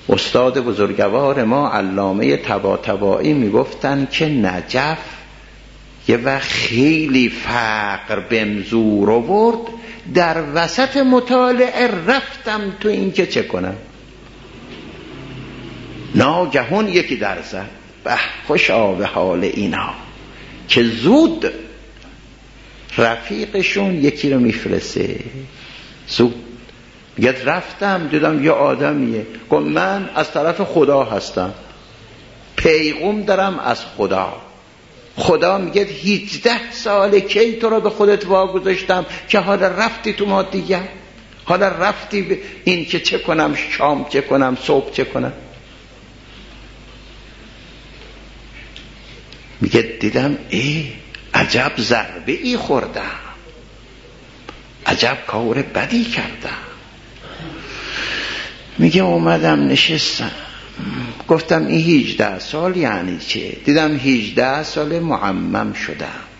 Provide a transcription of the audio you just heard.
استاد بزرگوار ما علامه طباطبایی میگفتن که نجف یه وقت خیلی فقر بمزور آورد، در وسط مطالعه رفتم تو این که چه کنم، ناگهان یکی در زد به خوشا به حال اینا که زود رفیقشون یکی رو میفرسته، زود میگه رفتم دیدم یه آدمیه، گفت من از طرف خدا هستم، پیغام دارم از خدا. خدا میگه 18 سال کی تو رو به خودت واگذاشتم که حالا رفتی تو مادیت، حالا رفتی به این که چه کنم، شام چه کنم، صبح چه کنم. میگه دیدم عجب ضربه ای خوردم، عجب کار بدی کردم. میگه اومدم نشستم گفتم این 18 سال یعنی چه؟ دیدم 18 سال معمم شدم.